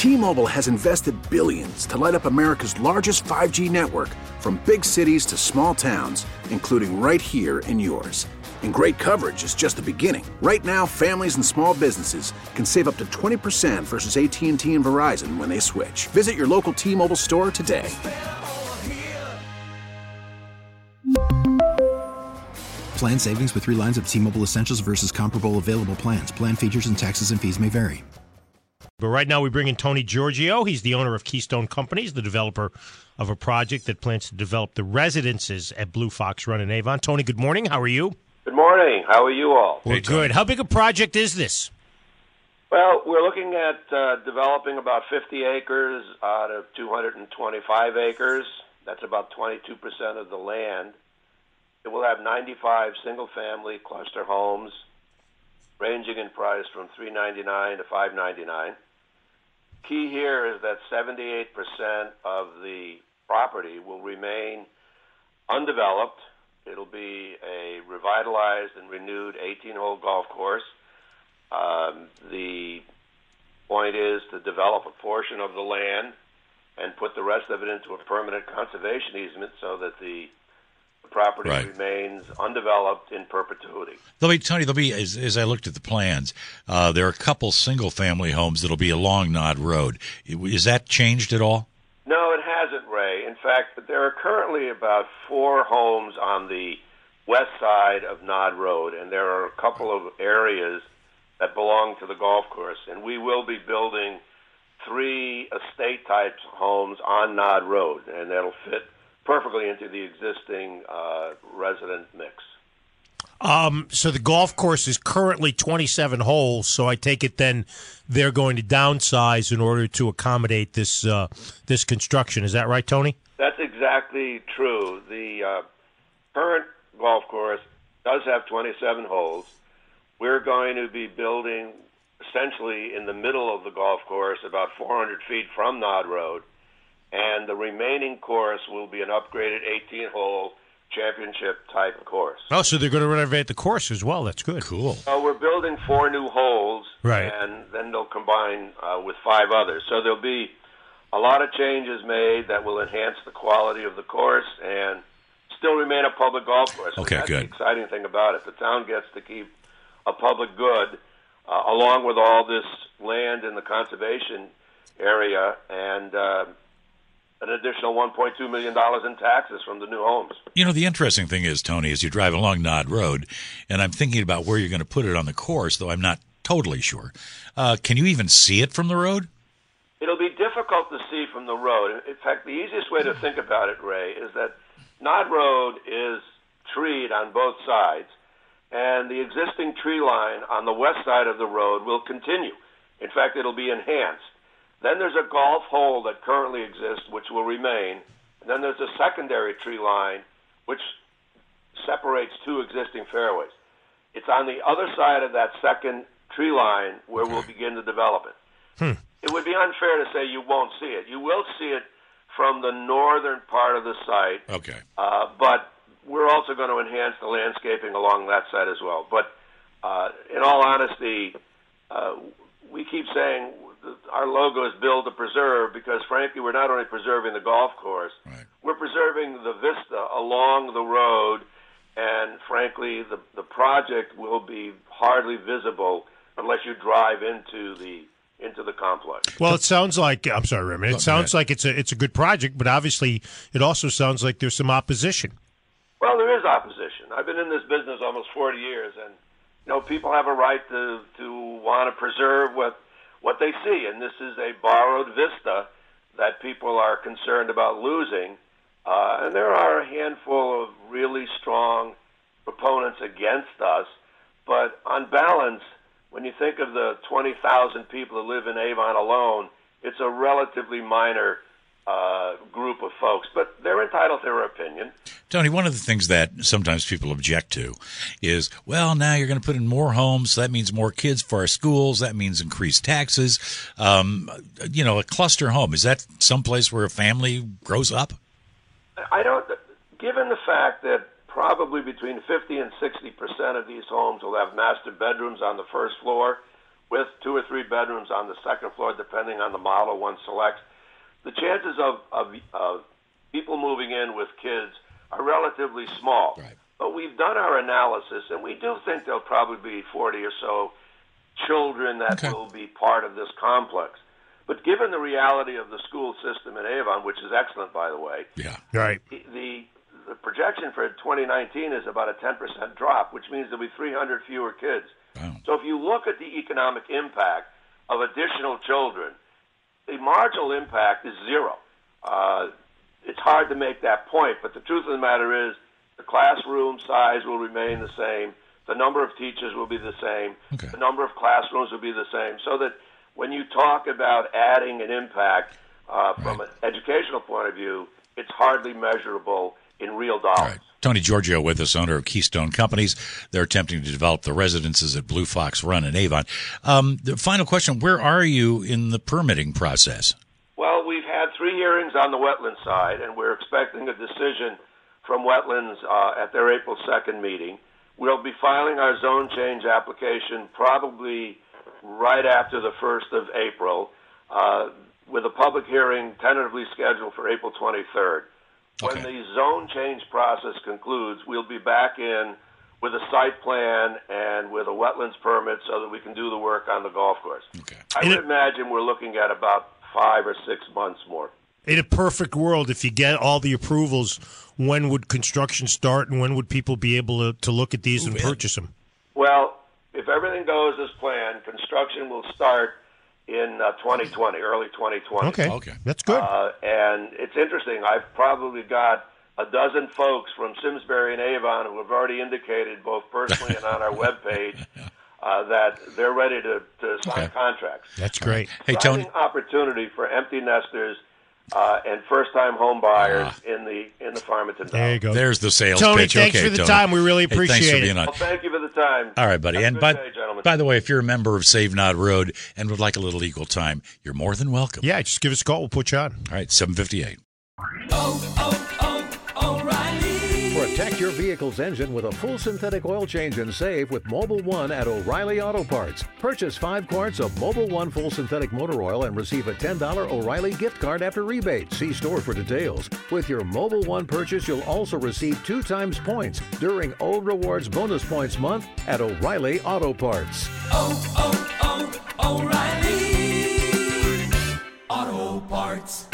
T-Mobile has invested billions to light up America's largest 5G network, from big cities to small towns, including right here in yours. And great coverage is just the beginning. Right now, families and small businesses can save up to 20% versus AT&T and Verizon when they switch. Visit your local T-Mobile store today. Plan savings with 3 lines of T-Mobile Essentials versus comparable available plans. Plan features and taxes and fees may vary. But right now we bring in Tony Giorgio. He's the owner of Keystone Companies, the developer of a project that plans to develop the residences at Blue Fox Run in Avon. Tony, good morning. How are you? Good morning. How are you all? We're good. How big a project is this? Well, we're looking at developing about 50 acres out of 225 acres. That's about 22% of the land. It will have 95 single-family cluster homes, ranging in price from $399 to $599. Key here is that 78% of the property will remain undeveloped. It'll be a revitalized and renewed 18-hole golf course. The point is to develop a portion of the land and put the rest of it into a permanent conservation easement so that the property remains undeveloped in perpetuity. There'll be, as I looked at the plans, there are a couple single-family homes that'll be along Nod Road. Is that changed at all? No, it hasn't, Ray. In fact, there are currently about 4 homes on the west side of Nod Road, and there are a couple of areas that belong to the golf course, and we will be building 3 estate-type homes on Nod Road, and that'll fit perfectly into the existing resident mix. So the golf course is currently 27 holes, so I take it then they're going to downsize in order to accommodate this this construction. Is that right, Tony? That's exactly true. The current golf course does have 27 holes. We're going to be building essentially in the middle of the golf course, about 400 feet from Nod Road, and the remaining course will be an upgraded 18-hole championship-type course. Oh, so they're going to renovate the course as well. That's good. Cool. We're building 4 new holes, right, and then they'll combine with 5 others. So there'll be a lot of changes made that will enhance the quality of the course and still remain a public golf course. Okay, that's good. The exciting thing about it. The town gets to keep a public good along with all this land in the conservation area and an additional $1.2 million in taxes from the new homes. You know, the interesting thing is, Tony, as you drive along Nod Road, and I'm thinking about where you're going to put it on the course, though I'm not totally sure. Can you even see it from the road? It'll be difficult to see from the road. In fact, the easiest way to think about it, Ray, is that Nod Road is treed on both sides, and the existing tree line on the west side of the road will continue. In fact, it'll be enhanced. Then there's a golf hole that currently exists, which will remain. And then there's a secondary tree line, which separates 2 existing fairways. It's on the other side of that second tree line where we'll begin to develop it. It would be unfair to say you won't see it. You will see it from the northern part of the site. Okay. But we're also going to enhance the landscaping along that side as well. But in all honesty, we keep saying our logo is build to preserve because, frankly, we're not only preserving the golf course, we're preserving the vista along the road, and, frankly, the project will be hardly visible unless you drive into the complex. Well, it sounds like I'm sorry, Raymond. It sounds like it's a good project, but obviously it also sounds like there's some opposition. Well, there is opposition. I've been in this business almost 40 years, and people have a right to want to preserve what they see, and this is a borrowed vista that people are concerned about losing. And there are a handful of really strong proponents against us, but on balance, when you think of the 20,000 people who live in Avon alone, it's a relatively minor group of folks, but they're entitled to their opinion. Tony, one of the things that sometimes people object to is, well, now you're going to put in more homes, so that means more kids for our schools, that means increased taxes. A cluster home, is that someplace where a family grows up? Given the fact that probably between 50 and 60% of these homes will have master bedrooms on the first floor, with 2 or 3 bedrooms on the second floor, depending on the model one selects. The chances of people moving in with kids are relatively small. Right. But we've done our analysis, and we do think there'll probably be 40 or so children that will be part of this complex. But given the reality of the school system in Avon, which is excellent, by the way, right, the projection for 2019 is about a 10% drop, which means there'll be 300 fewer kids. Wow. So if you look at the economic impact of additional children, the marginal impact is zero. It's hard to make that point, but the truth of the matter is the classroom size will remain the same. The number of teachers will be the same. Okay. The number of classrooms will be the same. So that when you talk about adding an impact from an educational point of view, it's hardly measurable in real dollars. All right. Tony Giorgio with us, owner of Keystone Companies. They're attempting to develop the residences at Blue Fox Run in Avon. The final question, where are you in the permitting process? Well, we've had 3 hearings on the wetlands side, and we're expecting a decision from wetlands at their April 2nd meeting. We'll be filing our zone change application probably right after the 1st of April, with a public hearing tentatively scheduled for April 23rd. Okay. When the zone change process concludes, we'll be back in with a site plan and with a wetlands permit so that we can do the work on the golf course. Okay. I would imagine we're looking at about 5 or 6 months more. In a perfect world, if you get all the approvals, when would construction start and when would people be able to look at these and purchase them? Well, if everything goes as planned, construction will start in 2020, early 2020. Okay. That's good. And it's interesting. I've probably got a dozen folks from Simsbury and Avon who have already indicated, both personally and on our webpage, that they're ready to sign contracts. That's great. Hey, Tony. Opportunity for empty nesters and first-time home buyers in the Farmington Valley. There you go. There's the sales Tony, pitch. thanks Okay, for the Tony. time. We really appreciate thanks for it. being on. Well, thank you for the time. All right, buddy. Have And a good day, gentlemen. by the way, if you're a member of Save Nod Road and would like a little equal time, you're more than welcome. Yeah, just give us a call. We'll put you on. All right, 7:58. O'Reilly. Protect your vehicle's engine with a full synthetic oil change and save with Mobil 1 at O'Reilly Auto Parts. Purchase 5 quarts of Mobil 1 full synthetic motor oil and receive a $10 O'Reilly gift card after rebate. See store for details. With your Mobil 1 purchase, you'll also receive 2 times points during O Rewards Bonus Points Month at O'Reilly Auto Parts. O'Reilly Auto Parts.